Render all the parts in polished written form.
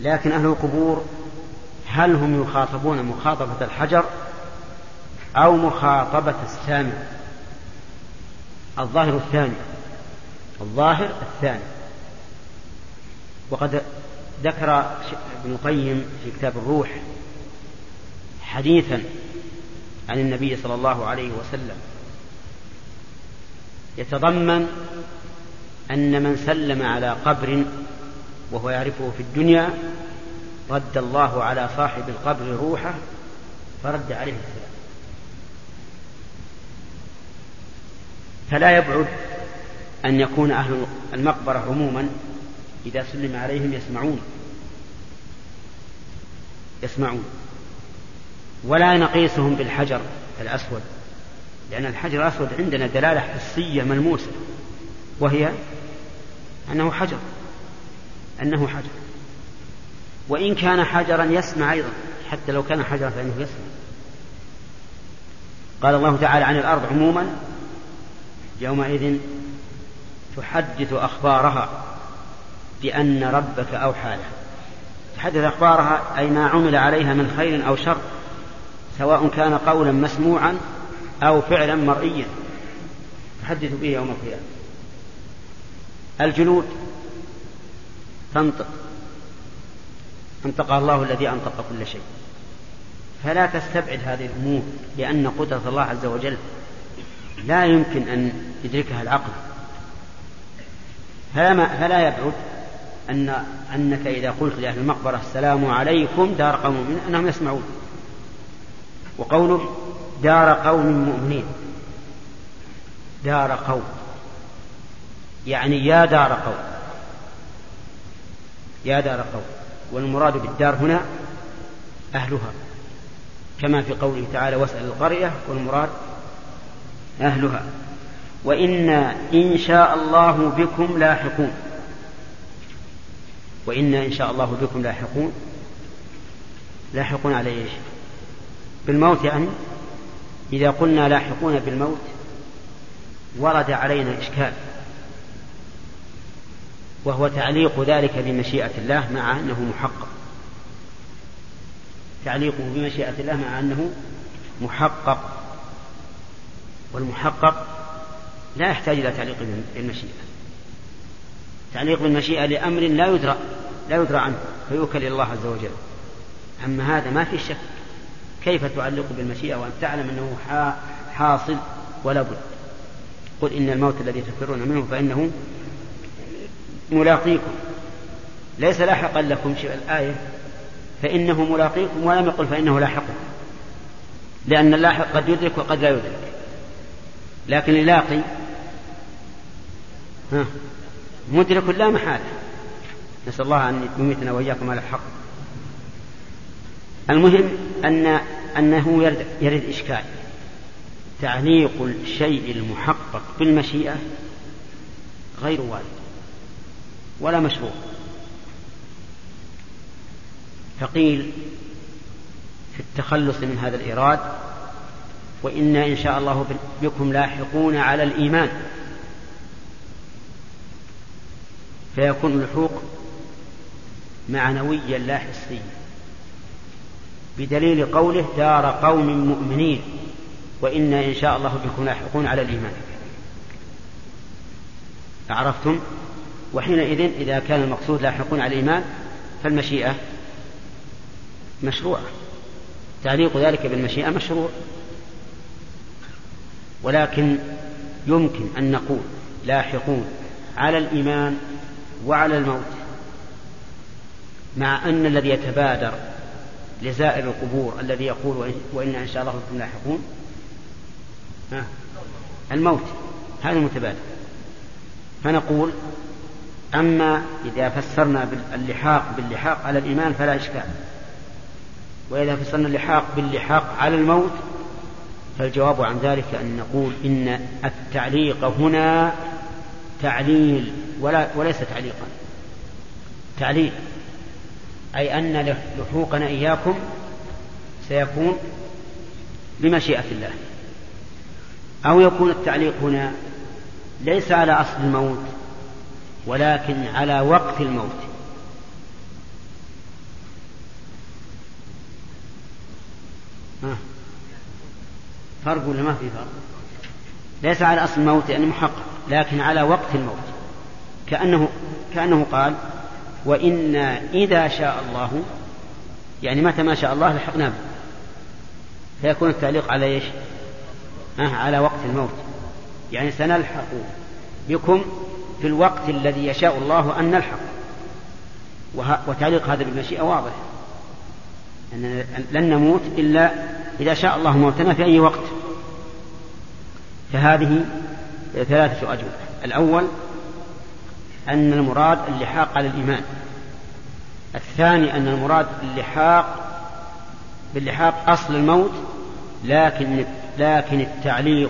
لكن أهل القبور هل هم يخاطبون مخاطبة الحجر أو مخاطبة السامع؟ الظاهر الثاني. وقد ذكر ابن القيم في كتاب الروح حديثا عن النبي صلى الله عليه وسلم يتضمن أن من سلم على قبر وهو يعرفه في الدنيا رد الله على صاحب القبر روحه فرد عليه السلام. فلا يبعد أن يكون أهل المقبرة عموما إذا سلم عليهم يسمعون ولا نقيسهم بالحجر الأسود، لأن الحجر الأسود عندنا دلالة حسية ملموسة وهي أنه حجر وإن كان حجرا يسمع أيضا، حتى لو كان حجرا فإنه يسمع. قال الله تعالى عن الأرض عموما يومئذ تحدث أخبارها بأن ربك أوحى لها. تحدث أخبارها أي ما عمل عليها من خير أو شر، سواء كان قولا مسموعا أو فعلا مرئيا تحدث به يوم القيامة. الجلود تنطق، أنطقها الله الذي أنطق كل شيء. فلا تستبعد هذه الأمور، لأن قدرة الله عز وجل لا يمكن أن يدركها العقل. فلا يبعد أنك إذا قلت لأهل المقبرة السلام عليكم دار قوم مؤمنين أنهم يسمعون. وقوله دار قوم مؤمنين، دار قوم يعني يا دار قوم، والمراد بالدار هنا أهلها، كما في قوله تعالى واسأل القرية، والمراد أهلها. وإنا إن شاء الله بكم لاحقون، وإنا إن شاء الله بكم لاحقون على إيش؟ بالموت. يعني إذا قلنا لاحقون بالموت ورد علينا إشكال، وهو تعليق ذلك بمشيئة الله مع أنه محقق. تعليقه بمشيئة الله مع أنه محقق، والمحقق لا يحتاج إلى تعليق بالمشيئة. تعليق بالمشيئة لأمر لا يدرى عنه فيوكل إلى الله عز وجل. أما هذا ما في شك، كيف تعلق بالمشيئة وأن تعلم أنه حاصل ولا بد؟ قل إن الموت الذي تفرون منه فإنه ملاقيكم، ليس لاحقا لكم شيء الآية فإنه ملاقيكم، ولم يقل فإنه لاحقكم، لأن اللاحق قد يدرك وقد لا يدرك، لكن اللاقي مدرك لا محالة. نسأل الله أن يميتنا وإياكم على الحق. المهم أنه يرد إشكال. تعليق الشيء المحقق بالمشيئة غير وارد ولا مشروع. فقيل في التخلص من هذا الإيراد وإنا إن شاء الله بكم لاحقون على الإيمان، فيكون اللحوق معنويا لا حسيا، بدليل قوله دار قوم مؤمنين وإنا إن شاء الله بكم لاحقون على الإيمان. أعرفتم؟ وحينئذ إذا كان المقصود لاحقون على الإيمان فالمشيئة مشروعة، تعليق ذلك بالمشيئة مشروع. ولكن يمكن أن نقول لاحقون على الإيمان وعلى الموت، مع أن الذي يتبادر لزائر القبور الذي يقول وإنا إن شاء الله بكم لاحقون الموت، هذا المتبادر. فنقول أما إذا فسرنا باللحاق على الإيمان فلا إشكال، وإذا فسرنا اللحاق باللحاق على الموت فالجواب عن ذلك أن نقول إن التعليق هنا تعليل وليس تعليقا، تعليل، أي أن لحوقنا إياكم سيكون بمشيئة الله. أو يكون التعليق هنا ليس على أصل الموت ولكن على وقت الموت، فرق ولا ما في فرق؟ ليس على أصل الموت يعني محقق، لكن على وقت الموت، كأنه قال وإنا إذا شاء الله، يعني متى ما شاء الله لحقنا به، فيكون التعليق على إيش؟ على وقت الموت، يعني سنلحق بكم في الوقت الذي يشاء الله أن نلحق. وتعليق هذا بالمشيئة واضح، أن لن نموت إلا إذا شاء الله موتنا في أي وقت. فهذه 3 أجوبة. الأول أن المراد اللحاق على الإيمان. الثاني أن المراد باللحاق أصل الموت، لكن التعليق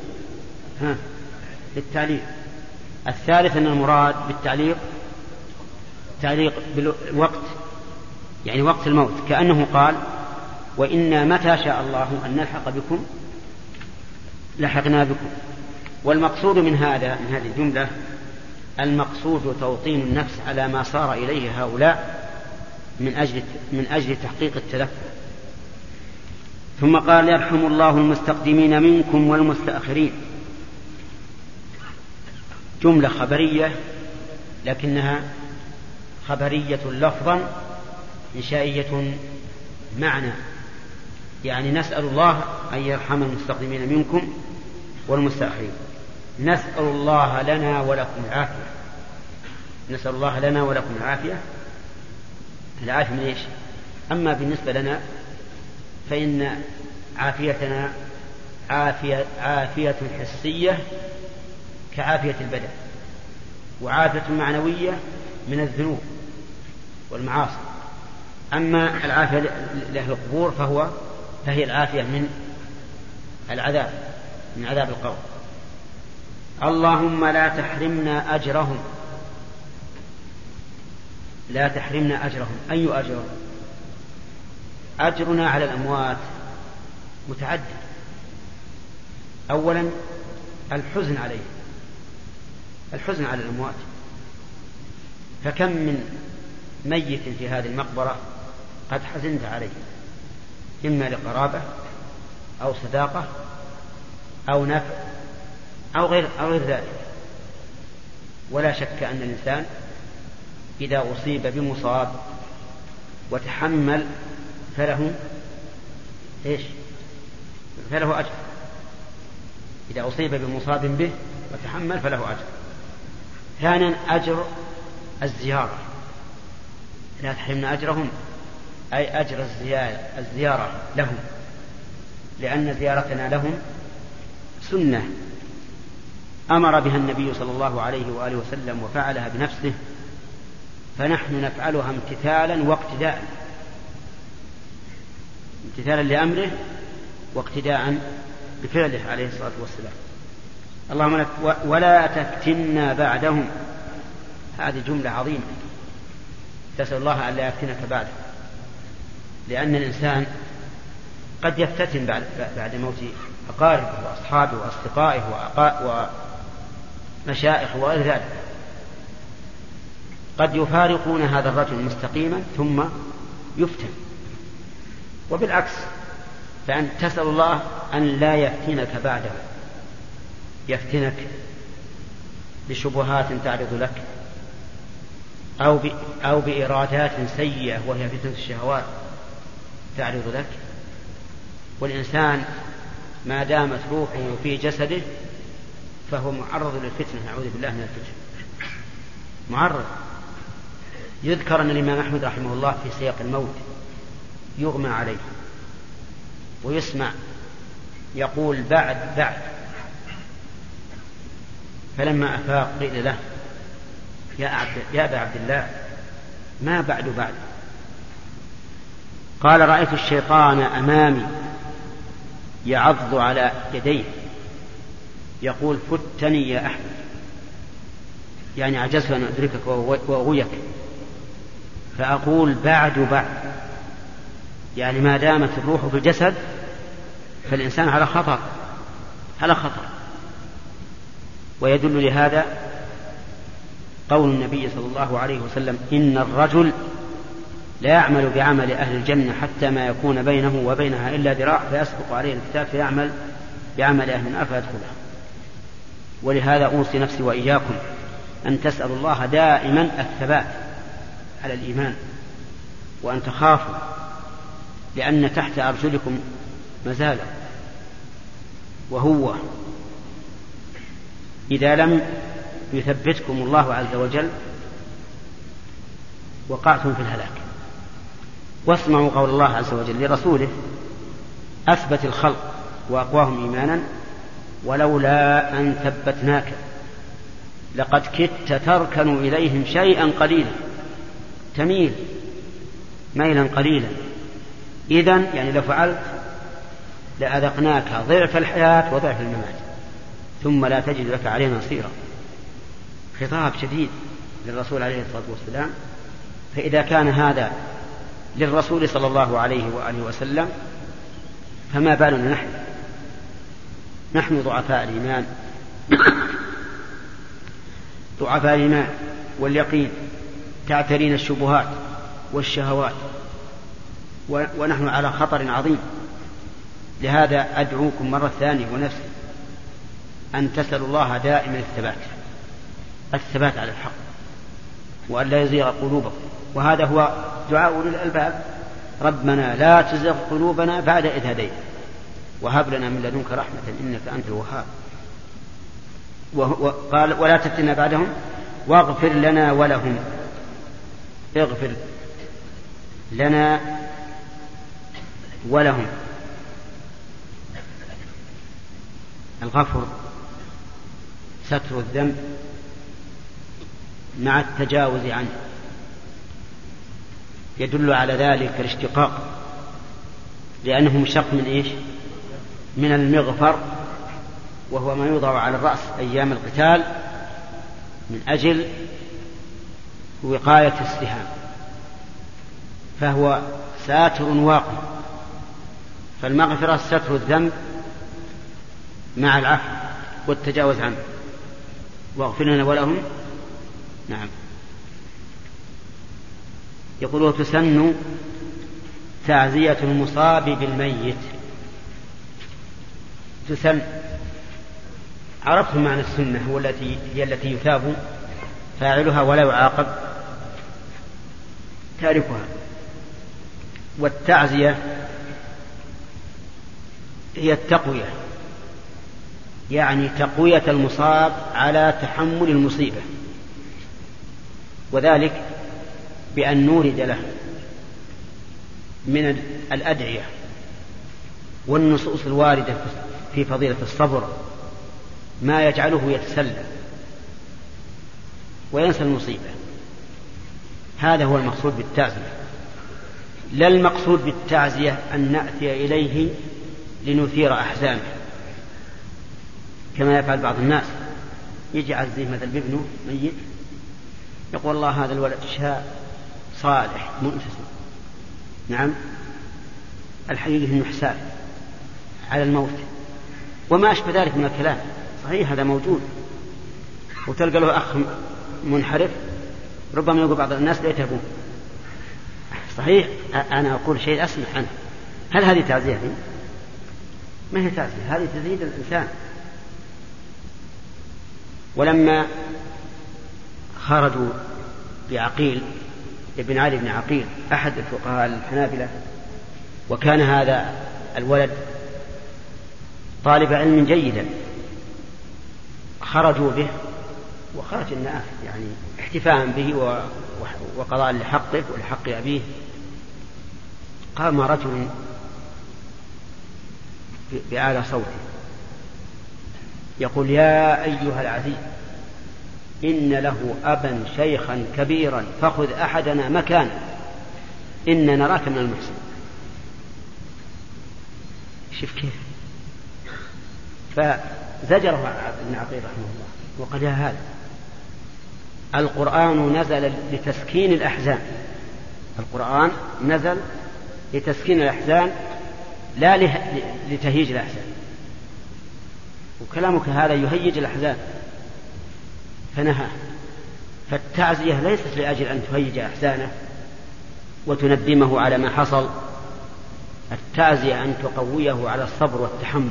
للتعليق. الثالث أن المراد بالتعليق بالوقت، يعني وقت الموت، كأنه قال وإنا متى شاء الله أن نلحق بكم لحقنا بكم. والمقصود من هذه الجملة، المقصود توطين النفس على ما صار إليه هؤلاء من أجل تحقيق التذكر. ثم قال يرحم الله المستقدمين منكم والمستأخرين. جملة خبرية لكنها خبرية لفظا إنشائية معنى، يعني نسأل الله أن يرحم المستقدمين منكم والمستأخرين. نسأل الله لنا ولكم العافية. نسأل الله لنا ولكم العافية. العافية من إيش؟ أما بالنسبة لنا فإن عافيتنا عافية حسية كعافية البدن، وعافية معنوية من الذنوب والمعاصي. أما العافية لأهل القبور فهي العافية من العذاب، من عذاب القبر. اللهم لا تحرمنا أجرهم. لا تحرمنا أجرهم. أي أجر؟ أجرنا على الأموات متعدد. أولا الحزن عليه، الحزن على الأموات. فكم من ميت في هذه المقبرة قد حزنت عليه، إما لقرابة أو صداقة أو نفع أو غير ذلك. ولا شك أن الإنسان إذا أصيب بمصاب وتحمل فله إيش؟ فله أجر. إذا أصيب بمصاب به وتحمل فله أجر. ثانيا أجر الزيارة. لا تحرمنا أجرهم، أي أجر الزيارة لهم، لأن زيارتنا لهم سنة أمر بها النبي صلى الله عليه وآله وسلم وفعلها بنفسه، فنحن نفعلها امتثالا واقتداء، امتثالا لأمره واقتداء بفعله عليه الصلاة والسلام. اللهم ولا تفتنا بعدهم. هذه جملة عظيمة، تسأل الله أن لا يفتنك بعده، لأن الإنسان قد يفتتن بعد موت أقاربه وأصحابه وأصدقائه ومشائخه وغير ذلك. قد يفارقون هذا الرجل مستقيما ثم يفتن، وبالعكس، فأن تسأل الله أن لا يفتنك بعده، يفتنك بشبهات تعرض لك أو بإرادات سيئة وهي فتنة الشهوات تعرض لك. والإنسان ما دامت روحه في جسده فهو معرض للفتنة، نعوذ بالله من الفتنة، معرض. يذكر أن الإمام أحمد رحمه الله في سياق الموت يغمى عليه ويسمع يقول بعد، فلما أفاق قيل له يا أبا عبد الله ما بعد؟ قال رأيت الشيطان أمامي يعض على يديه يقول فتني يا أحمد، يعني عجزت أن أدركك وأغويك. فأقول بعد، يعني ما دامت الروح في الجسد فالإنسان على خطر. ويدل لهذا قول النبي صلى الله عليه وسلم إن الرجل لا يعمل بعمل أهل الجنة حتى ما يكون بينه وبينها إلا ذراع فيسبق عليه الكتاب فيعمل بعمل أهل النار فيدخلها. ولهذا أوصي نفسي وإياكم أن تسألوا الله دائما الثبات على الإيمان، وأن تخافوا، لأن تحت أرجلكم مزالة، وهو إذا لم يثبتكم الله عز وجل وقعتم في الهلاك. واسمعوا قول الله عز وجل لرسوله: أثبت الخلق وأقواهم إيمانا ولولا أن ثبتناك لقد كدت تركن إليهم شيئا قليلا، تميل ميلا قليلا، إذن يعني لو فعلت لأذقناك ضعف الحياة وضعف الممات ثم لا تجد لك علينا نصيرا. خطاب شديد للرسول عليه الصلاة والسلام. فإذا كان هذا للرسول صلى الله عليه وآله وسلم فما بالنا نحن ضعفاء الإيمان ضعفاء الإيمان واليقين، تعترين الشبهات والشهوات، ونحن على خطر عظيم. لهذا أدعوكم مرة ثانية ونفسي أن تسألوا الله دائما الثبات على الحق، وأن لا يزيغ قلوبكم. وهذا هو دعاء أولي الألباب: ربنا لا تزغ قلوبنا بعد إذ هديتنا وهب لنا من لدنك رحمة إنك أنت الوهاب. وقال: ولا تفتنا بعدهم واغفر لنا ولهم. اغفر لنا ولهم. الغفر ستر الذنب مع التجاوز عنه. يدل على ذلك الاشتقاق، لأنه مشتق من إيش؟ من المغفر، وهو ما يوضع على الرأس أيام القتال من أجل وقاية السهام، فهو ساتر واقي. فالمغفرة ستر الذنب مع العفو والتجاوز عنه. واغفر لنا ولهم. نعم. يقول: تسن تعزية المصاب بالميت. تسن، عرفتم معنى السنة، هي التي يثاب فاعلها ولا يعاقب تاركها. والتعزية هي التقوية، يعني تقوية المصاب على تحمل المصيبة، وذلك بأن نورد له من الأدعية والنصوص الواردة في فضيلة الصبر ما يجعله يتسلى وينسى المصيبة. هذا هو المقصود بالتعزية. لا المقصود بالتعزية أن نأتي إليه لنثير أحزانه كما يفعل بعض الناس، يجي عزيه مثل بابنه ميت يقول: الله هذا الولد شاء صالح مؤتسم، نعم، الحقيقة انه حساب على الموت وما أشبه ذلك من الكلام. صحيح هذا موجود، وتلقى له أخ منحرف ربما يقول بعض الناس ليت أبوه. صحيح أنا أقول شيء أسمع عنه. هل هذه تعزية؟ ما هي تعزية، هذه تزيد الإنسان. ولما خرجوا بعقيل ابن علي بن عقيل أحد الفقهاء الحنابلة، وكان هذا الولد طالب علم جيدا، خرجوا به وخرج الناس يعني احتفاء به وقضاء لحقه ولحق أبيه. قام رجل بأعلى صوته يقول: يا أيها العزيز، إن له أبا شيخا كبيرا فخذ أحدنا مكانه إن نراك من المحسن. شوف كيف. فزجره ابن عقيل رحمه الله وقال: يا هذا القرآن نزل لتسكين الأحزان. القرآن نزل لتسكين الأحزان لا لتهيج الأحزان، وكلامك هذا يهيج الأحزان فنهى. فالتعزية ليست لأجل أن تهيج أحزانه، وتندمه على ما حصل. التعزية أن تقويه على الصبر والتحمل.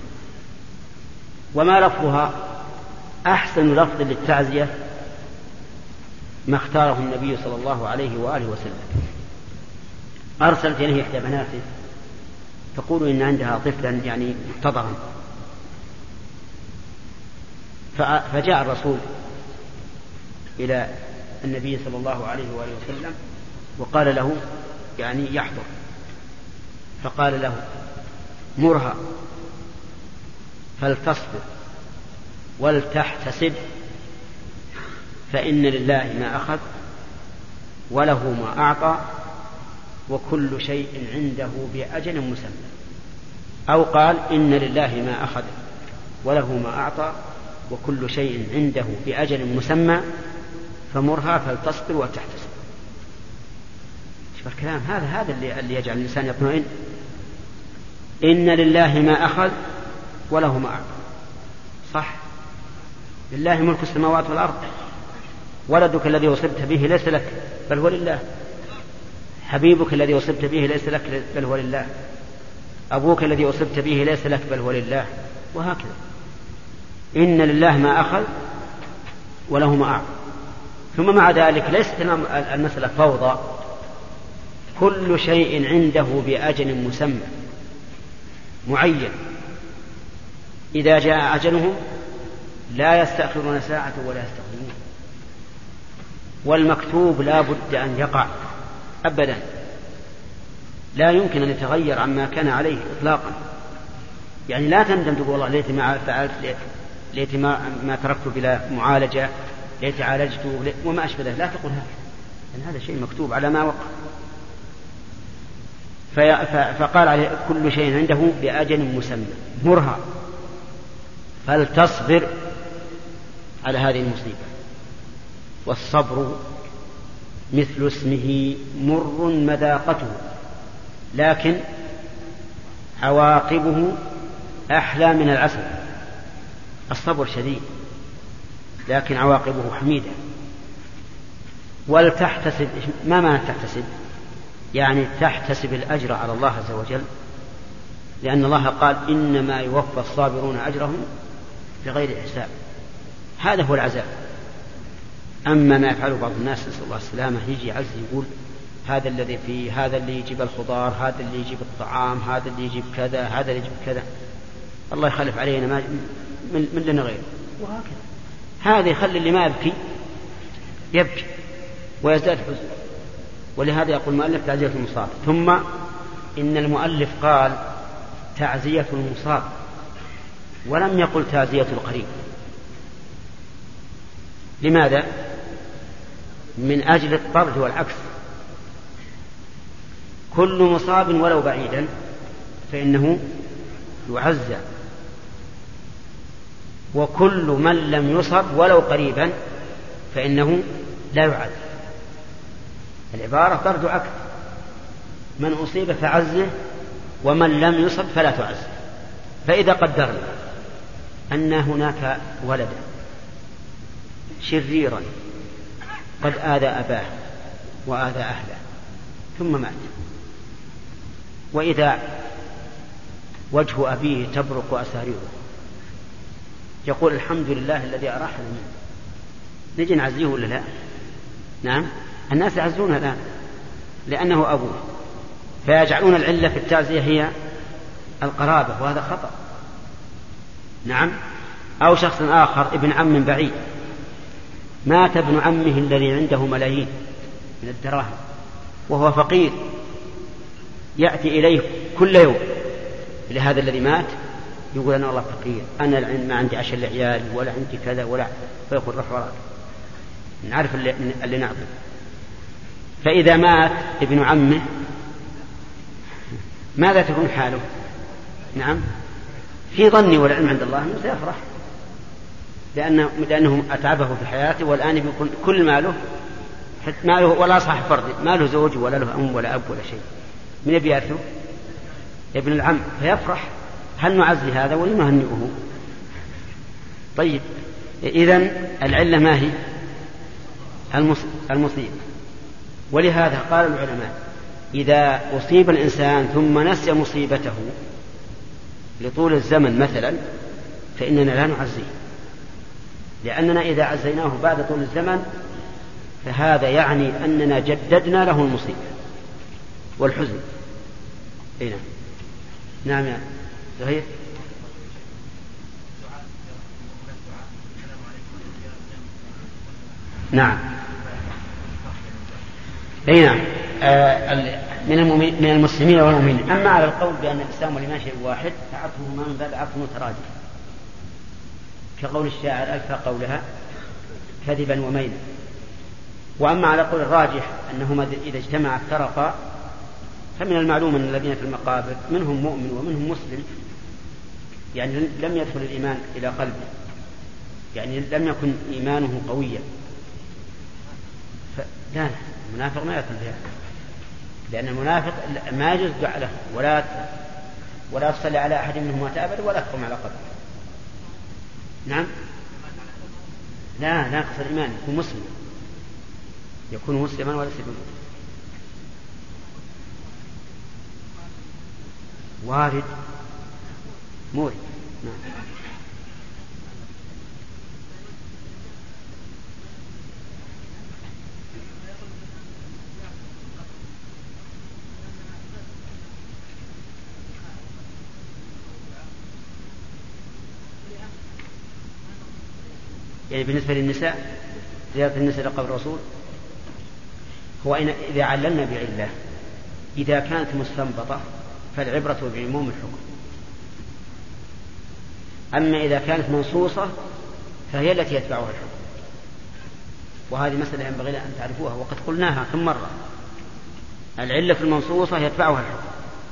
وما لفظها؟ أحسن لفظ للتعزية ما اختاره النبي صلى الله عليه وآله وسلم. أرسلت إليه إحدى بناته تقول إن عندها طفلا يعني محتضرا، فجاء الرسول إلى النبي صلى الله عليه وآله وسلم وقال له يعني يحضر، فقال له مرها فلتصبر ولتحتسب فإن لله ما أخذ وله ما أعطى وكل شيء عنده بأجل مسمى. أو قال إن لله ما أخذ وله ما أعطى وكل شيء عنده بأجل مسمى فمرها فلتصبر وتحتسب. شوف الكلام هذا اللي يجعل الإنسان يطمئن. إن لله ما أخذ وله ما أعطى. صح، لله ملك السماوات والأرض. ولدك الذي أصبت به ليس لك بل هو لله. حبيبك الذي أصبت به ليس لك بل هو لله. أبوك الذي أصبت به ليس لك بل هو لله. وهكذا. إن لله ما أخذ وله ما أعطى. ثم مع ذلك ليست المسألة فوضى، كل شيء عنده بأجل مسمى معين، إذا جاء أجلهم لا يستأخرون ساعة ولا يستقدمون. والمكتوب لا بد أن يقع أبدا، لا يمكن أن يتغير عما كان عليه إطلاقا. يعني لا تندم تقول والله ليت ما فعلت، ليت ما تركت بلا معالجة، ليت عالجته وما أشبه ذلك. لا تقول هذا، لأن هذا شيء مكتوب على ما وقع. فقال عليه كل شيء عنده بأجل مسمى. مرها فلتصبر على هذه المصيبة. والصبر مثل اسمه مر مذاقته لكن عواقبه أحلى من العسل. الصبر شديد لكن عواقبه حميدة. ولتحتسب، ما معنى تحتسب؟ يعني تحتسب الأجر على الله عز وجل، لأن الله قال إنما يوفى الصابرون أجرهم بغير حساب. هذا هو العذاب. أما ما يفعله بعض الناس نسأل الله السلامة، يجي عز يقول هذا الذي فيه، هذا اللي يجيب الخضار، هذا اللي يجيب الطعام، هذا اللي يجيب كذا، هذا اللي يجيب كذا، الله يخلف علينا ما من لنا غير. وهكذا هذا يخلي اللي ما يبكي ويزداد حزن. ولهذا يقول المؤلف تعزية المصاب. ثم إن المؤلف قال تعزية المصاب ولم يقل تعزية القريب. لماذا؟ من أجل الطرد والعكس. كل مصاب ولو بعيدا فإنه يعزى، وكل من لم يصب ولو قريبا فإنه لا يعز. العبارة طرد وعكس، من أصيب فعزه ومن لم يصب فلا تعز. فإذا قدرنا أن هناك ولدا شريرا قد آذى أباه وآذى أهله ثم مات، وإذا وجه أبيه تبرق أساريره يقول الحمد لله الذي أراحنا منه، نجي نعزيه ولا لا؟ نعم، الناس يعزونه الآن لأنه أبوه، فيجعلون العلة في التعزية هي القرابة، وهذا خطأ. نعم. أو شخص آخر ابن عم بعيد، مات ابن عمه الذي عنده ملايين من الدراهم وهو فقير، يأتي إليه كل يوم لهذا الذي مات يقول أنا والله فقير، أنا ما عندي عشر لعيال ولا عندي كذا ولا، فيقول روح وراك نعرف اللي نعطي. فإذا مات ابن عمه ماذا تكون حاله؟ نعم، في ظني والعلم عند الله أنه سيفرح، لأنه أتعبه في حياته، والآن يكون كل ماله ولا صاحب فرد، ما له زوج ولا له أم ولا أب ولا شيء، من يبيعته؟ ابن العم، فيفرح. هل نعزي هذا ولا نهنئه؟ طيب، إذن العلة ما هي؟ المصيبة. ولهذا قال العلماء إذا أصيب الإنسان ثم نسي مصيبته لطول الزمن مثلا فإننا لا نعزيه، لأننا إذا عزيناه بعد طول الزمن فهذا يعني أننا جددنا له المصيبة والحزن. هنا نعم يا زهير. نعم أي نعم من المسلمين والمؤمنين. أما على القول بأن الإسلام والإيمان شيء واحد فعطفهما من باب عطف مترادف، كقول الشاعر ألفى قولها كذبا وميلا. وأما على قول الراجح أنهما إذا اجتمعا افترقا، فمن المعلوم أن الذين في المقابر منهم مؤمن ومنهم مسلم، يعني لم يدخل الإيمان إلى قلبه، يعني لم يكن إيمانه قويا. لا، المنافق ما يدخل فيها، لأن المنافق ما يجوز دعاء له ولا تصلي على أحد منهم مات أبدا ولا تقوم على قبره. نعم لا ناقص الإيمان، يكون مسلما وليس بمؤمن. وارد مورد. نعم يعني بالنسبة للنساء زيارة النساء لقبر الرسول، هو إذا عللنا بعلة إذا كانت مستنبطة فالعبرة بعموم الحكم، أما إذا كانت منصوصة فهي التي يتبعها الحكم. وهذه مسألة ينبغي أن تعرفوها وقد قلناها كم مرة، العلة المنصوصة يتبعها الحكم،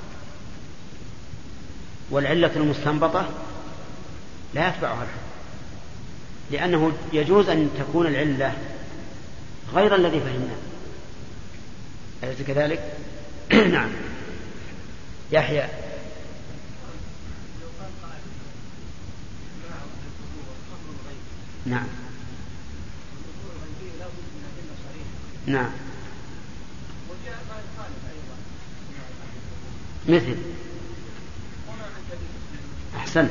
والعلة المستنبطة لا يتبعها الحكم، لأنه يجوز أن تكون العلة غير الذي فهمناه. أليس كذلك؟ نعم يحيى. نعم نعم مثل أحسنت.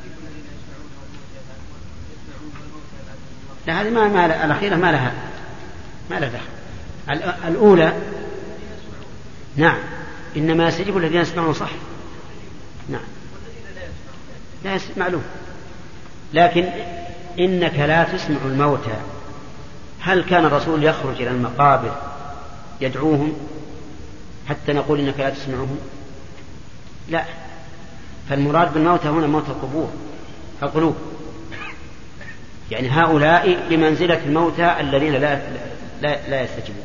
لا هذه ما الأخيرة ما لها دخل. الأولى نعم إنما يستجيب الذين يسمعون صح. نعم لا معلوم، لكن إنك لا تسمع الموتى. هل كان الرسول يخرج إلى المقابر يدعوهم حتى نقول إنك لا تسمعهم؟ لا، فالمراد بالموتى هنا موت القلوب، يعني هؤلاء بمنزلة الموتى الذين لا يستجيبون.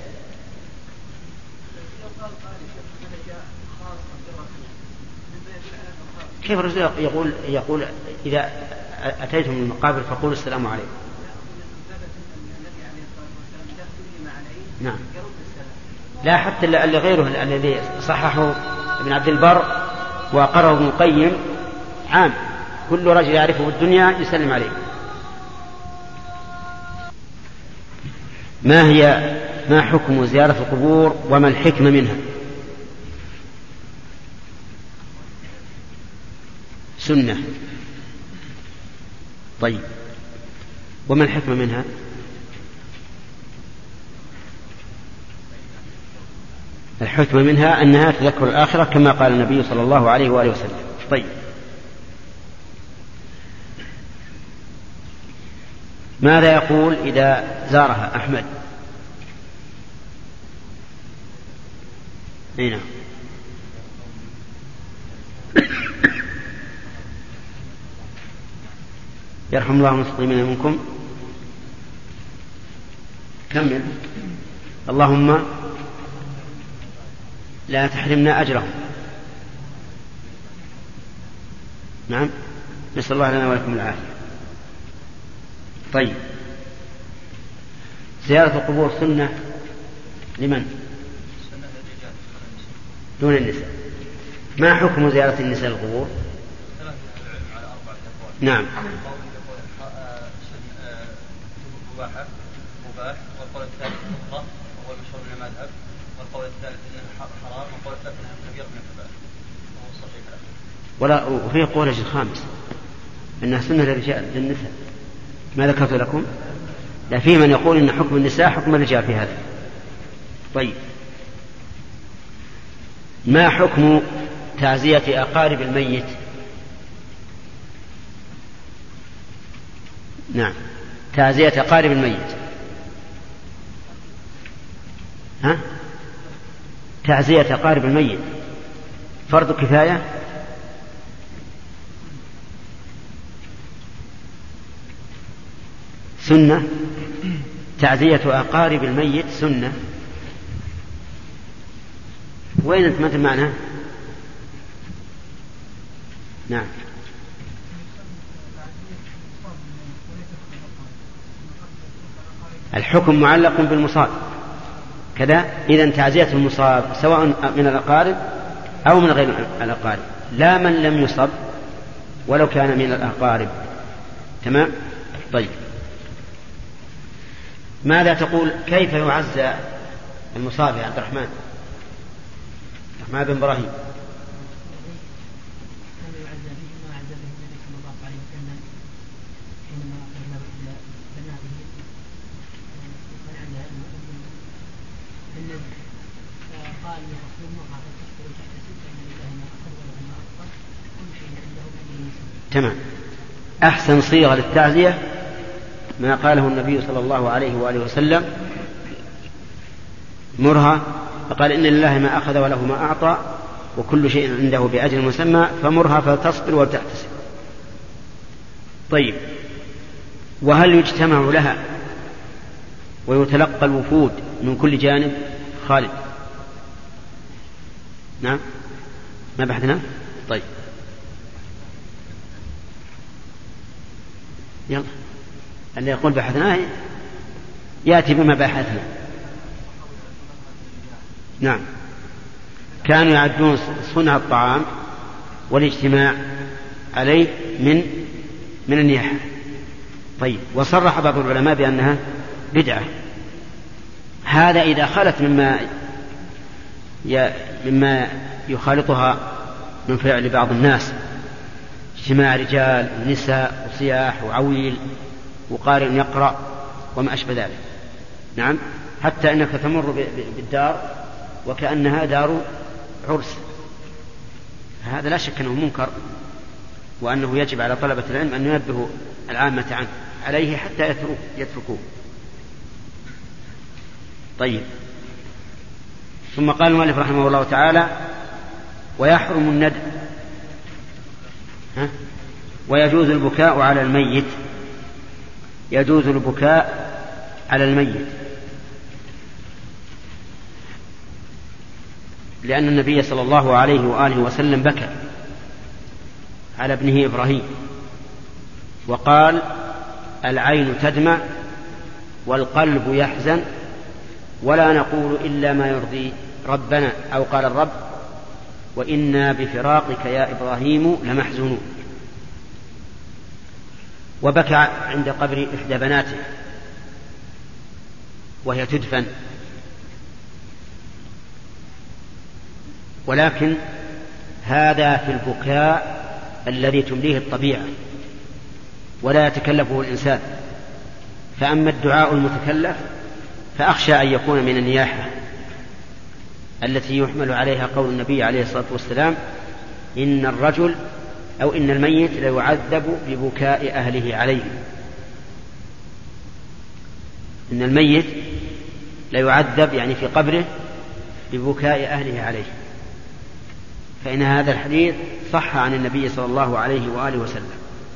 كيف الرسول يقول إذا أتيتم من المقابر فقولوا السلام عليكم؟ نعم لا، حتى اللي غيره الذي صححه ابن عبد البر وقرأه ابن القيم عام، كل رجل يعرفه الدنيا يسلم عليه. ما حكم زيارة القبور وما الحكمة منها؟ سنة. طيب وما الحكمة منها؟ الحكمة منها أنها تذكر الآخرة كما قال النبي صلى الله عليه وآله وسلم. طيب ماذا يقول إذا زارها أحمد؟ نعم يرحم الله المستقيمين منكم. كمل. اللهم لا تحرمنا أجرهم. نعم نسأل الله لنا ولكم العافية. طيب زيارة القبور سنة لمن؟ دون النساء. ما حكم زيارة النساء القبور؟ نعم مباح، والقول الثالث الأخرى وهو المشهور من المذهب، القول الثالث انها حرام والقول الثالث انها كبيرة من الكبائر وهو الصحيح. ولا وفيه قول الخامس انها سنة للرجال للنساء ما ذكرت لكم. لا، فيه من يقول ان حكم النساء حكم الرجال في هذا. طيب، ما حكم تعزية أقارب الميت؟ نعم، تعزية أقارب الميت. ها؟ تعزية أقارب الميت فرض كفاية؟ سنة؟ تعزية أقارب الميت سنة؟ وين أنت ما أنت معنا؟ نعم، الحكم معلق بالمصاب كذا. إذن تعزية المصاب سواء من الأقارب أو من غير الأقارب، لا من لم يصب ولو كان من الأقارب. تمام. طيب، ماذا تقول كيف يعزى المصاب يا عبد الرحمن بن إبراهيم؟ تمام. أحسن صيغة للتعزية ما قاله النبي صلى الله عليه وآله وسلم: مرها، فقال إن لله ما أخذ وله ما أعطى وكل شيء عنده بأجل مسمى فمرها فتصبر وتحتسب. طيب، وهل يجتمع لها ويتلقى الوفود من كل جانب؟ خالد. نعم، ما بحثنا. طيب، يلا، اللي يقول بحثنا يأتي بما بحثنا. نعم، كانوا يعدون صنع الطعام والاجتماع عليه من النياحة. طيب، وصرح بعض العلماء بأنها بدعة. هذا إذا خلت مما يخالطها من فعل بعض الناس، اجتماع رجال ونساء وصياح وعويل وقارئ يقرأ وما أشبه ذلك. نعم، حتى أنك تمر بالدار وكأنها دار عرس. هذا لا شك أنه منكر، وأنه يجب على طلبة العلم أن ينبهوا العامة عنه عليه حتى يتركوه. طيب، ثم قال المؤلف رحمه الله تعالى: ويحرم الندب ويجوز البكاء على الميت. يجوز البكاء على الميت لأن النبي صلى الله عليه وآله وسلم بكى على ابنه إبراهيم وقال: العين تدمع والقلب يحزن ولا نقول إلا ما يرضي ربنا، أو قال الرب: وإنا بفراقك يا إبراهيم لمحزونون. وبكى عند قبر إحدى بناته وهي تدفن، ولكن هذا في البكاء الذي تمليه الطبيعة ولا يتكلفه الإنسان. فأما الدعاء المتكلف فأخشى أن يكون من النياحة التي يحمل عليها قول النبي عليه الصلاة والسلام: إن الرجل أو إن الميت ليعذب ببكاء أهله عليه. إن الميت ليعذب يعني في قبره ببكاء أهله عليه. فإن هذا الحديث صح عن النبي صلى الله عليه وآله وسلم.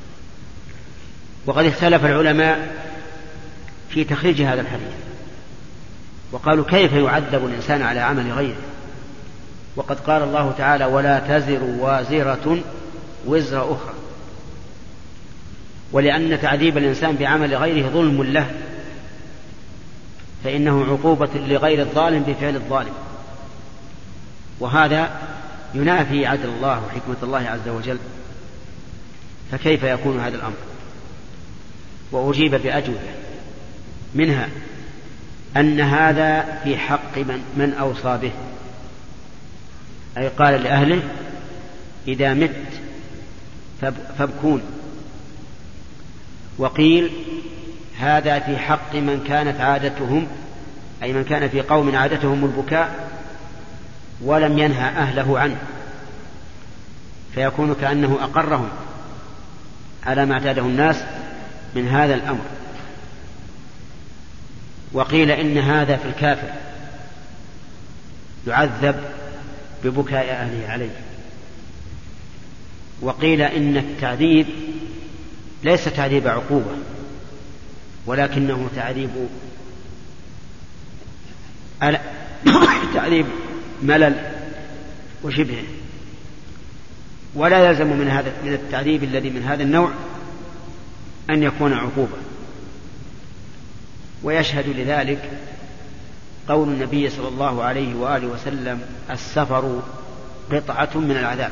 وقد اختلف العلماء في تخريج هذا الحديث، وقالوا: كيف يعذب الإنسان على عمل غيره؟ وقد قال الله تعالى: ولا تزر وازرة وزر أخرى. ولأن تعذيب الإنسان بعمل غيره ظلم له، فإنه عقوبة لغير الظالم بفعل الظالم، وهذا ينافي عدل الله وحكمة الله عز وجل. فكيف يكون هذا الأمر؟ وأجيب بأجوبة، منها أن هذا في حق من أوصى به، أي قال لأهله إذا مت فابكون. وقيل هذا في حق من كانت عادتهم، أي من كان في قوم عادتهم البكاء ولم ينهى أهله عنه، فيكون كأنه أقرهم على ما اعتاده الناس من هذا الأمر. وقيل إن هذا في الكافر يعذب ببكاء أهله عليه. وقيل إن التعذيب ليس تعذيب عقوبة، ولكنه تعذيب ملل وشبهه، ولا يلزم من التعذيب الذي من هذا النوع أن يكون عقوبة. ويشهد لذلك قول النبي صلى الله عليه وآله وسلم: السفر قطعة من العذاب،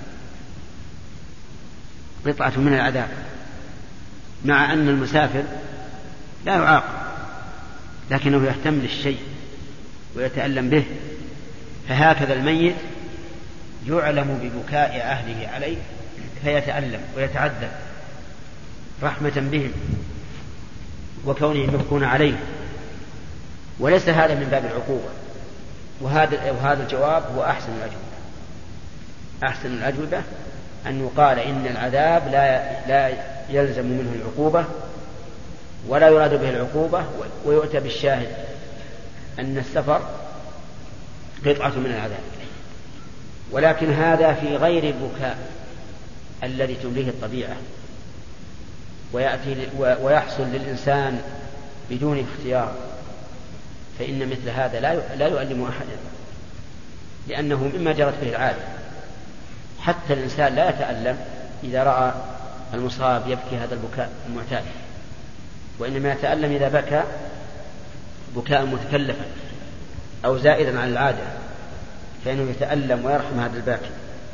قطعة من العذاب، مع أن المسافر لا يعاقب لكنه يحتمل الشيء ويتألم به. فهكذا الميت يعلم ببكاء أهله عليه فيتألم ويتعذب رحمة بهم وكونهم يبكون عليه، وليس هذا من باب العقوبة. وهذا الجواب هو أحسن الأجوبة، أن يقال إن العذاب لا يلزم منه العقوبة ولا يراد به العقوبة، ويؤتى بالشاهد أن السفر قطعة من العذاب. ولكن هذا في غير البكاء الذي تمليه الطبيعة ويحصل للإنسان بدون اختيار، فإن مثل هذا لا يؤلم أحدا، لأنه مما جرت به العادة. حتى الإنسان لا يتألم إذا رأى المصاب يبكي هذا البكاء المعتاد، وإنما يتألم إذا بكى بكاء متكلفا أو زائدا عن العادة، فإنه يتألم ويرحم هذا الباكي.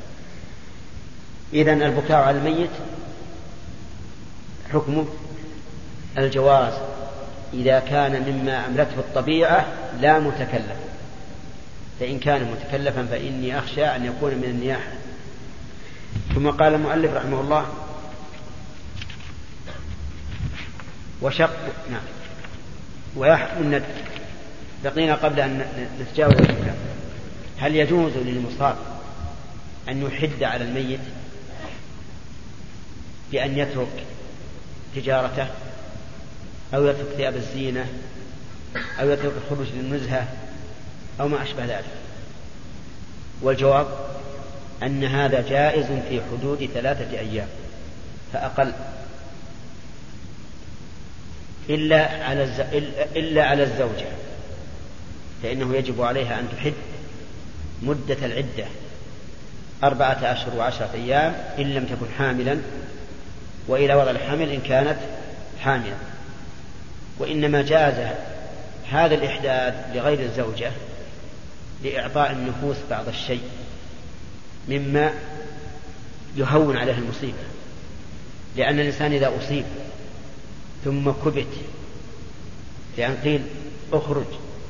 إذن البكاء على الميت حكمه الجواز إذا كان مما أملته الطبيعة لا متكلف، فإن كان متكلفا فإني أخشى أن يكون من النياحة. ثم قال المؤلف رحمه الله: ويحكم الندب. بقينا قبل أن نتجاوز الكلام، هل يجوز للمصاب أن يحد على الميت بأن يترك تجارته أو يترك ثياب الزينة أو يترك الخروج للنزهة أو ما أشبه ذلك؟ والجواب أن هذا جائز في حدود 3 أيام فأقل، إلا على الزوجة، فإنه يجب عليها أن تحد مدة العدة 4 أشهر و10 أيام إن لم تكن حاملا، وإلى وضع الحمل إن كانت حاملا. وإنما جاز هذا الإحداد لغير الزوجة لإعطاء النفوس بعض الشيء مما يهون عليه المصيبة، لأن الإنسان إذا أصيب ثم كبت لأن قيل اخرج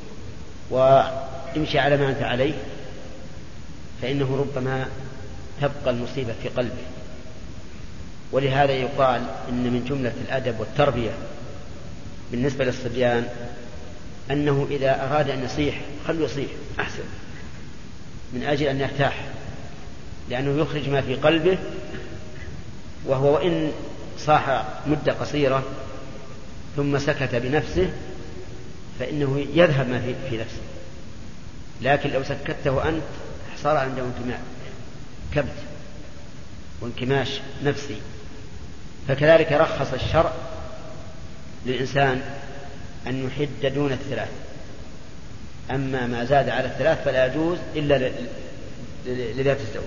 وامشي على ما أنت عليه، فإنه ربما تبقى المصيبة في قلبه. ولهذا يقال إن من جملة الأدب والتربية بالنسبة للصبيان أنه إذا أراد أن يصيح خلوا يصيح أحسن من أجل أن يرتاح، لأنه يخرج ما في قلبه، وهو وإن صاح مدة قصيرة ثم سكت بنفسه فإنه يذهب ما في نفسه، لكن لو سكته أنت صار عنده انكماش كبت وانكماش نفسي. فكذلك رخص الشرع للإنسان أن يحد دون 3، أما ما زاد على 3 فلا يجوز إلا لذات الزوج.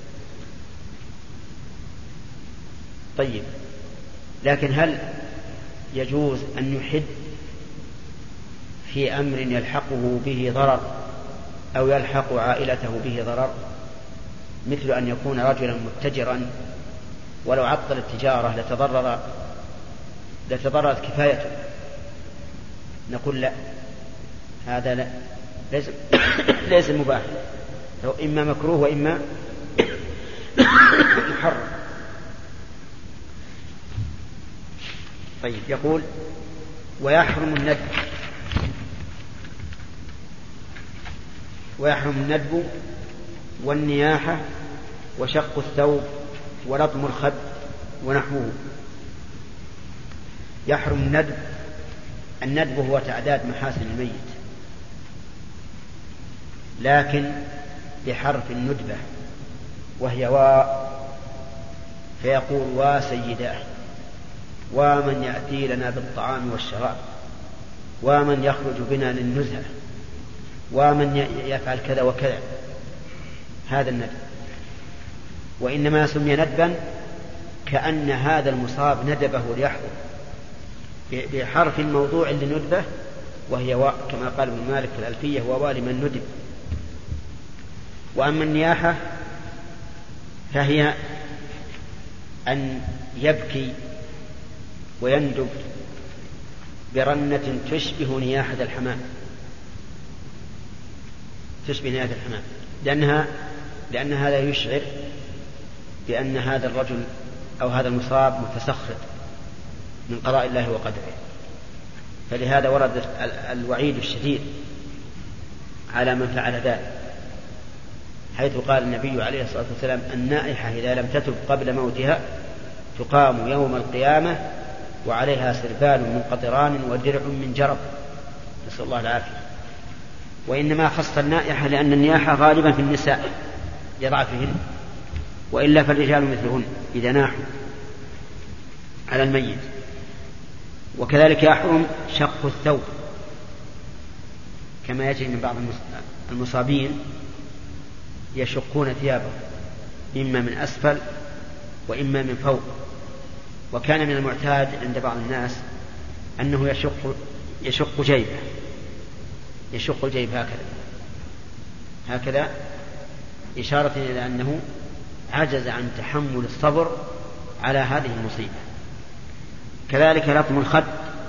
طيب، لكن هل يجوز أن يحد في أمر يلحقه به ضرر أو يلحق عائلته به ضرر، مثل أن يكون رجلا متجرا ولو عطل التجارة لتضررت كفايته؟ نقول لا، هذا لا ليس مباح، هو إما مكروه وإما محرم. طيب، يقول ويحرم الندب والنياحة وشق الثوب ولطم الخد ونحوه. يحرم الندب هو تعداد محاسن الميت، لكن بحرف الندبة وهي واء، فيقول وسيداه، ومن يأتي لنا بالطعام والشراب، ومن يخرج بنا للنزهة، ومن يفعل كذا وكذا. هذا الندب. وإنما سمي ندبا كأن هذا المصاب ندبه ليحضر بحرف موضوع لندبه وهي واء، كما قال ابن مالك في الألفية: وواء لمن ندب. وأما النياحة فهي أن يبكي ويندب برنة تشبه نياحة الحمام، لأن هذا يشعر بأن هذا الرجل أو هذا المصاب متسخط من قضاء الله وقدره. فلهذا ورد الوعيد الشديد على من فعل ذلك، حيث قال النبي عليه الصلاة والسلام: النائحة إذا لم تتب قبل موتها تقام يوم القيامة وعليها سربال من قطران ودرع من جرب، نسأل الله العافية. وإنما خص النائحة لأن النياحة غالبا في النساء لضعفهن، وإلا فالرجال مثلهن إذا ناحوا على الميت. وكذلك يحرم شق الثوب، كما يجري من بعض المصابين يشقون ثيابه إما من أسفل وإما من فوق. وكان من المعتاد عند بعض الناس أنه يشق الجيب هكذا إشارة إلى أنه عجز عن تحمل الصبر على هذه المصيبة. كذلك لطم الخد.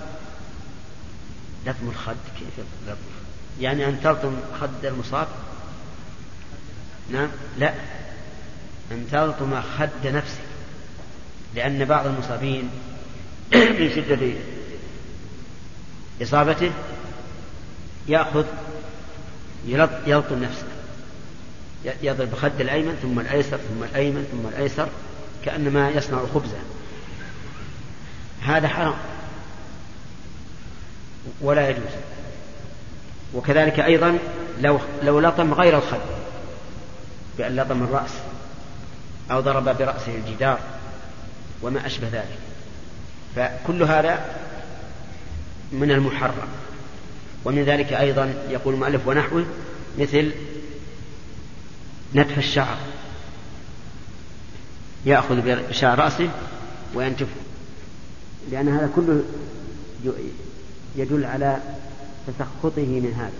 كيف لطم؟ يعني أن تلطم خد المصاب؟ نعم، لا، أن تلطم خد نفسه، لأن بعض المصابين من شدة إصابته يلطم نفسه، يضرب خد الأيمن ثم الأيسر ثم الأيمن ثم الأيسر كأنما يصنع خبزا. هذا حرام ولا يجوز. وكذلك أيضا لو لطم غير الخد بأن لطم الرأس أو ضرب برأسه الجدار وما أشبه ذلك، فكل هذا من المحرم. ومن ذلك أيضا يقول المؤلف ونحوه مثل نتف الشعر، يأخذ بشعر رأسه وينتفه، لأن هذا كله يدل على تسخطه من هذا.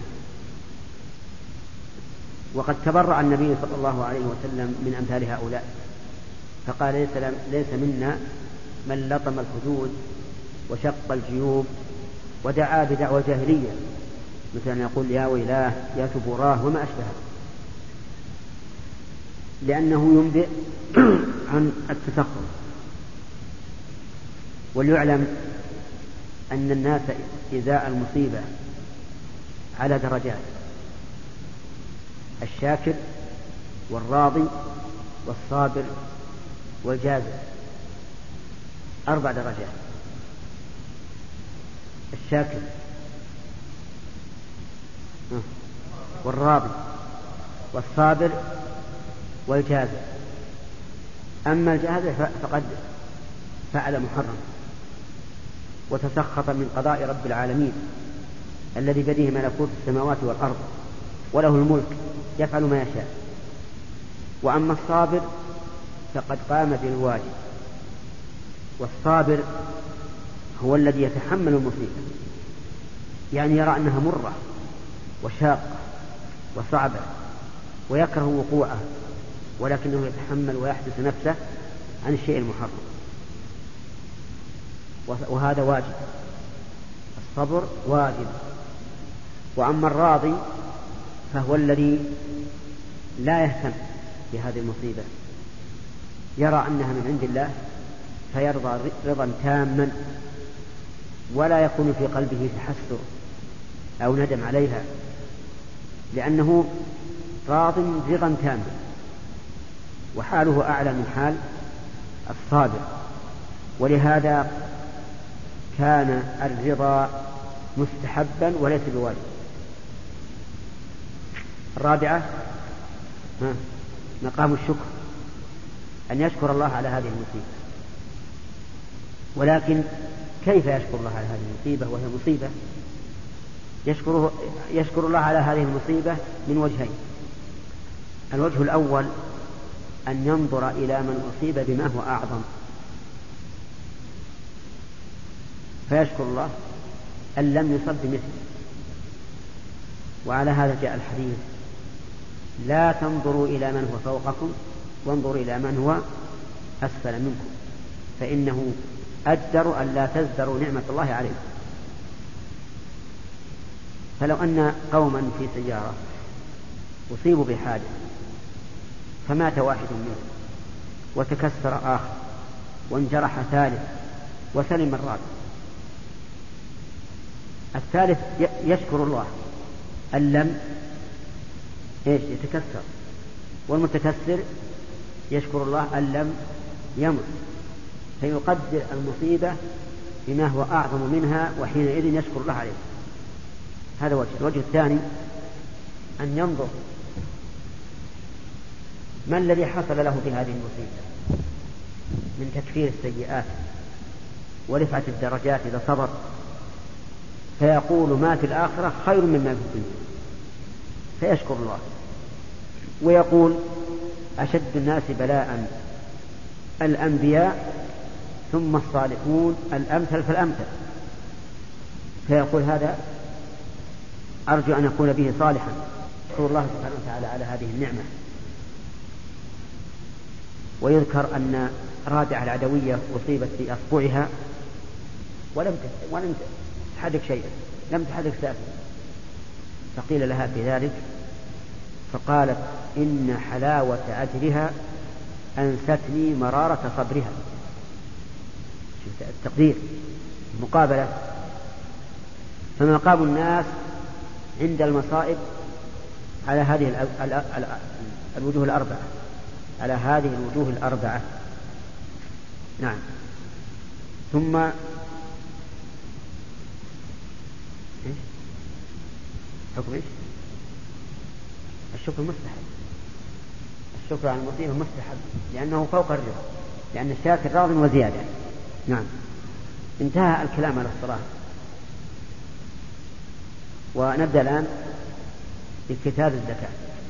وقد تبرأ النبي صلى الله عليه وسلم من أمثال هؤلاء، فقال: ليس منا من لطم الخدود وشق الجيوب ودعا بدعوى جاهلية، مثل أن يقول يا ويلاه يا ثبوراه وما أشبه، لأنه ينبئ عن التسخط. وليعلم أن الناس إزاء المصيبة على درجات: الشاكر والراضي والصابر والجازع، 4 درجات. الشاكر والراضي والصابر والجازع. أما الجازع فقد فعل محرم وتسخط من قضاء رب العالمين الذي بيده ملكوت السماوات والأرض وله الملك يفعل ما يشاء. وأما الصابر فقد قام بالواجب. والصابر هو الذي يتحمل المصيبة، يعني يرى أنها مرة وشاقة وصعبة ويكره وقوعها، ولكنه يتحمل ويحدث نفسه عن الشيء المحرم، وهذا واجب. الصبر واجب وأما الراضي فهو الذي لا يهتم بهذه المصيبة، يرى أنها من عند الله فيرضى رضا تاما، ولا يكون في قلبه تحسر أو ندم عليها، لأنه راض رضا تاما، وحاله أعلى من حال الصابر. ولهذا كان الرضا مستحبا وليس بواجب. الرابعة مقام الشكر، أن يشكر الله على هذه المصيبة. ولكن كيف يشكر الله على هذه المصيبة وهي مصيبة؟ يشكر الله على هذه المصيبة من وجهين. الوجه الأول أن ينظر إلى من أصيب بما هو أعظم فيشكر الله أن لم يصب بمثله. وعلى هذا جاء الحديث: لا تنظروا إلى من هو فوقكم وانظروا إلى من هو أسفل منكم، فإنه أجدر أن لا تزدروا نعمة الله عليكم. فلو أن قوما في سيارة أصيبوا بحادث فمات واحد منهم وتكسر آخر وانجرح ثالث وسلم الرابع، الثالث يشكر الله أن لم يتكسر، والمتكسر يشكر الله أن لم يمت، فيقدر المصيبة بما هو أعظم منها، وحينئذ يشكر الله عليه. هذا وجه. الوجه الثاني أن ينظر ما الذي حصل له في هذه المصيبة من تكفير السيئات ورفعة الدرجات إذا صبر، فيقول ما في الآخرة خير مما في الدنيا، فيشكر الله. ويقول أشد الناس بلاء الأنبياء ثم الصالحون الأمثل فالأمثل، فيقول هذا أرجو أن يكون به صالحا. يشكر الله سبحانه وتعالى على هذه النعمة. ويذكر أن رابعة العدوية أصيبت في أصبعها ولم تحرك شيئا، لم تحرك ساكنا، فقيل لها في ذلك فقالت إن حلاوة أجرها أنستني مرارة صبرها. التقدير مقابلة. فمقام الناس عند المصائب على هذه الوجوه الأربعة، على هذه الوجوه الأربعة. نعم. ثم حكم إيش؟ الشكر مستحب. الشكر على المصيبة مستحب لأنه فوق الرضا، لأن الشاكر راض وزيادة. نعم. انتهى الكلام على الصلاة، ونبدأ الآن بكتاب الزكاة.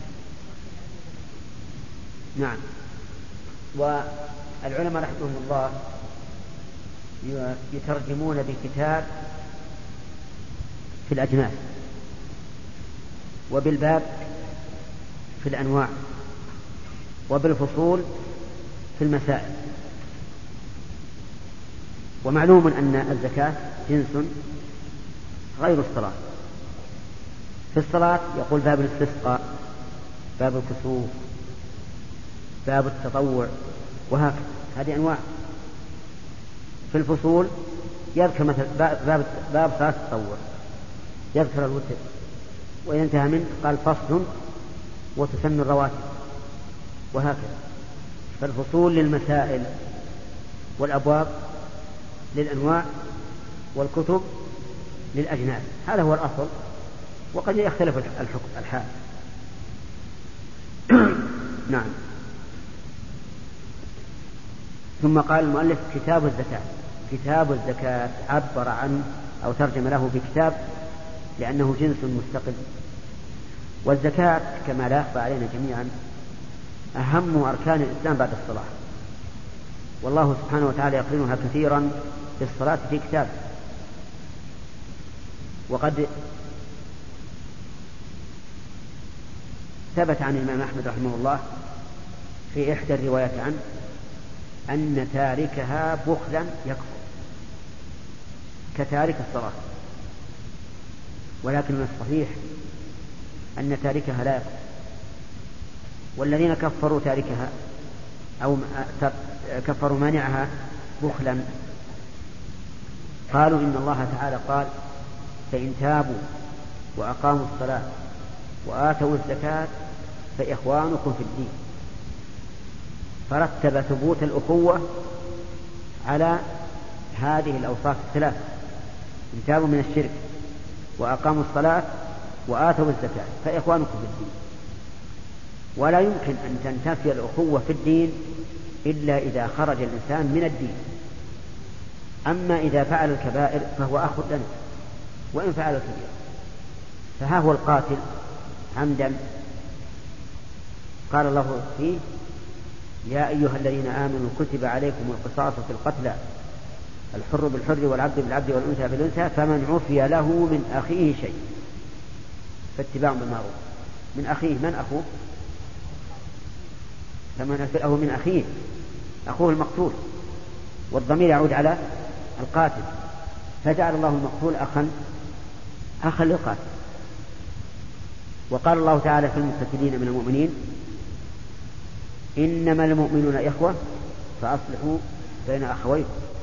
نعم. والعلماء رحمهم الله يترجمون بكتاب في الأجناس، وبالباب في الأنواع، وبالفصول في المسائل. ومعلوم أن الزكاة جنس غير الصلاة. في الصلاة يقول باب الاستسقاء، باب الكسوف، باب التطوع، وهكذا، هذه أنواع. في الفصول يذكر مثل باب صلاة التطوع، يذكر الوتر، وإذا انتهى منه قال فصل وتسن الرواتب، وهكذا. فالفصول للمسائل، والأبواب للأنواع، والكتب للأجناس. هذا هو الأصل، وقد يختلف الحكم الحال. نعم. ثم قال المؤلف كتاب الزكاة. كتاب الزكاة عبر عنه أو ترجم له بكتاب لأنه جنس مستقل. والزكاة كما لا يخفى علينا جميعا أهم أركان الإسلام بعد الصلاة، والله سبحانه وتعالى يقرنها كثيرا بالصلاة في كتابه. وقد ثبت عن الإمام أحمد رحمه الله في إحدى الروايات عنه أن تاركها بخلا يكفر كتارك الصلاة. ولكن الصحيح أن تاركها لا يقتل. والذين كفروا تاركها أو كفروا مانعها بخلا قالوا إن الله تعالى قال فإن تابوا وأقاموا الصلاة وآتوا الزكاة فإخوانكم في الدين، فرتب ثبوت الأخوة على هذه الأوصاف الثلاث: إن تابوا من الشرك وأقاموا الصلاة وآتوا الزكاة فإخوانكم في الدين. ولا يمكن أن تنتفي الأخوة في الدين إلا إذا خرج الإنسان من الدين. أما إذا فعل الكبائر فهو أخ لنا وإن فعل الكبير. فها هو القاتل عمدا قال الله فيه: يا أيها الذين آمنوا كتب عليكم القصاص في القتلى الحر بالحر والعبد بالعبد والأنثى بالأنثى فمن عفي له من أخيه شيء فاتباع بالمعروف. من أخيه، من أخوه؟ فمن عفي له من أخيه، أخوه المقتول، والضمير يعود على القاتل، فجعل الله المقتول أخا للقاتل. وقال الله تعالى في المقتتلين من المؤمنين: إنما المؤمنون إخوة فأصلحوا بين أخويكم.